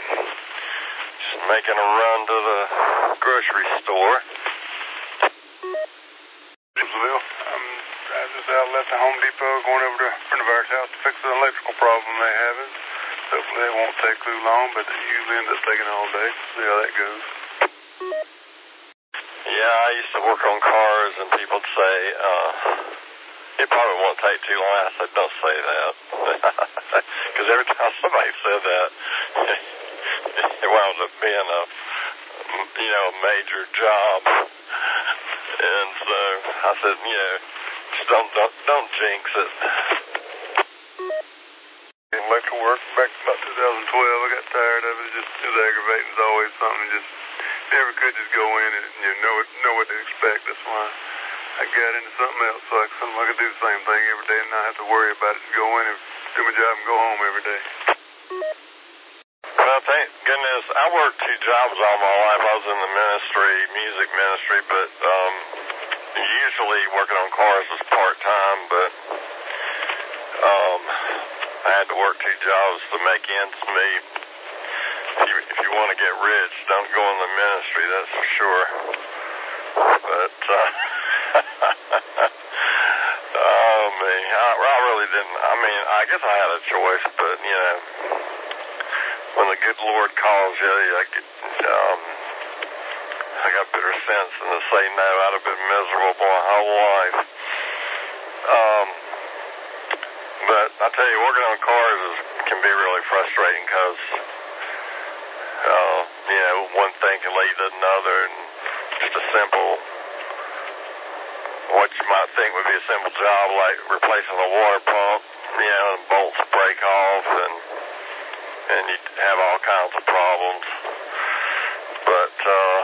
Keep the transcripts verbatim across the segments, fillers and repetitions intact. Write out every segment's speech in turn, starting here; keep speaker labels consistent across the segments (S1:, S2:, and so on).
S1: just making a run to the grocery store.
S2: Bill, I'm, I just out left the Home Depot, going over to a friend of ours' house to fix the electrical problem they have. Hopefully it won't take too long, but it usually ends up taking all day. See how that goes.
S1: Yeah, I used to work on cars, and people would say, uh, it probably won't take too long. I said, don't say that. Because every time somebody said that, it wound up being a, you know, a major job. And so I said, you know, just don't, don't, don't jinx it.
S2: Electrical work back in about two thousand twelve, I got tired of it. Just it was aggravating. It's always something. Just never could just go in and you know what know what to expect. That's why I got into something else, so I could, I could do the same thing every day and not have to worry about it. Just go in and do my job and go home every day.
S1: Well, thank goodness. I worked two jobs all my life. I was in the ministry, music ministry, but um, usually working on cars was part-time, but um, I had to work two jobs to make ends meet. If you, if you want to get rich, don't go in the ministry, that's for sure. But, uh, oh, me, I, I really didn't. I mean, I guess I had a choice, but, you know, when the good Lord calls you, I get, um, I got better sense than to say no. I'd have been miserable my whole life. Um, but I tell you, working on cars is, can be really frustrating because, uh, you know, one thing can lead to another, and just a simple, what you might think would be a simple job like replacing a water pump, you know, and bolts break off, and and you have all kinds of problems. But, uh,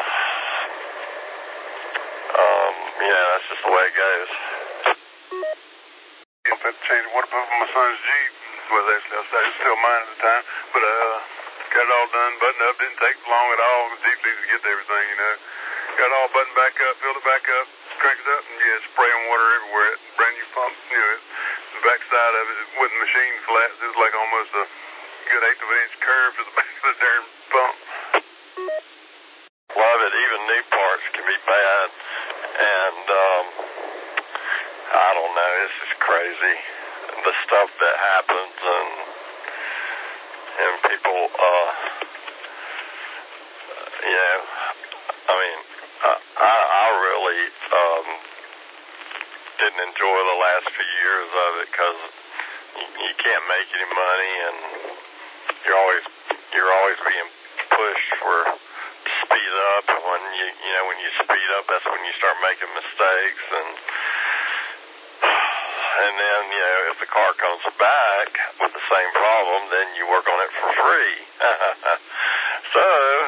S1: um, yeah, that's just the way it goes.
S2: I had to change the water pump on my son's Jeep. Well, actually, I was still mine at the time, but uh, got it all done, buttoned up. Didn't take long at all. The Jeep needs to get to everything, you know. Got it all buttoned back up, filled it back up, cranked it up, and yeah, spraying water everywhere. Brand new pump, you know, the back side of it wasn't machine flat. It was like almost a good eighth of an inch curve to the back of the darn pump.
S1: Love it. Even new parts can be bad, and um, I don't know. It's just crazy the stuff that happens, and and people, uh, you know, I mean, I I, I really um, didn't enjoy the last few years of it because you, you can't make any money, and you're always you're always being pushed for to speed up, and when you you know when you speed up, that's when you start making mistakes, and and then you know if the car comes back with the same problem, then you work on it for free. So,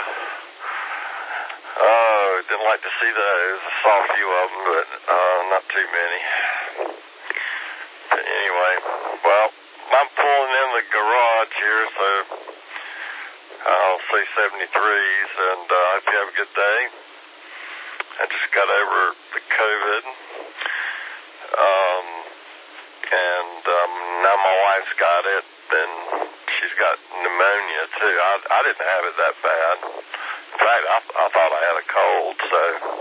S1: oh, didn't like to see those. I saw a few of them, but uh, not too many. But anyway, well, I'm pulling in the garage here, so I'll say seventy-threes, and uh, I hope you have a good day. I just got over the COVID, um, and um, now my wife's got it, and she's got pneumonia too. I, I didn't have it that bad. In fact, I, I thought I had a cold, so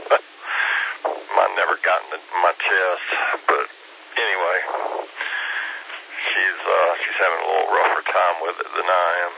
S1: I never got in my chest. But anyway, she's uh, she's having a little rougher time with it than I am.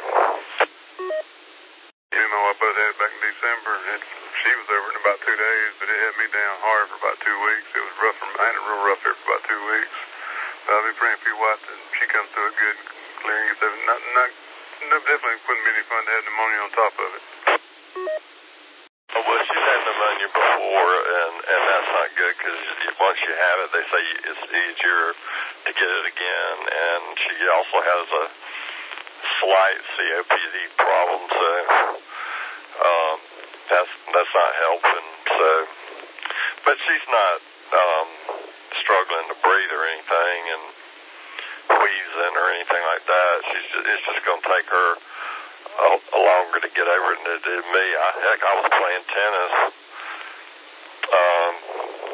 S2: You know, I both had it back in December. It, she was over in about two days, but it had me down hard for about two weeks. It was rough. For, I had it real rough here for about two weeks. But I'll be praying for your wife that she comes through it good, clear, and gets everything. Not, not, no, definitely wouldn't be any fun to have pneumonia on top of it.
S1: Well, she's had pneumonia before, and, and that's not good because once you have it, they say it's easier to get it again. And she also has a slight C O P D problem, so um, that's that's not helping. So, but she's not um, struggling to breathe or anything, and wheezing or anything like that. She's just, it's just going to take her a, a longer to get over it than it did me. I, heck, I was playing tennis um,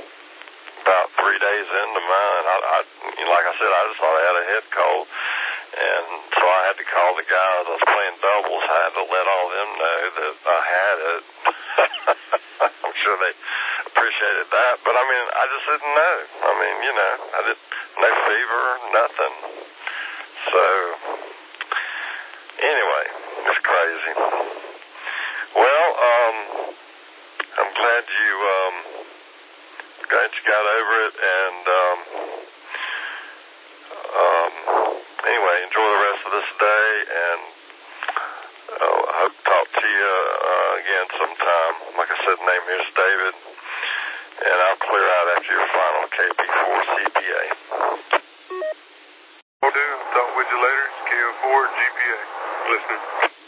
S1: about three days into mine. I, I, you know, like I said, I just thought I had a head cold. And so I had to call the guys I was playing doubles. I had to let all of them know that I had it. I'm sure they appreciated that. But, I mean, I just didn't know. I mean, you know, I did no fever, nothing. So, anyway, it's crazy. Well, um, I'm glad you, um, glad you got over it, and, um, um, anyway, enjoy the rest of this day, and uh, I hope to talk to you uh, again sometime. Like I said, the name here is David, and I'll clear out after your final K P four C P A.
S2: Will do. Talk with you later. It's K O four G P A. Listening.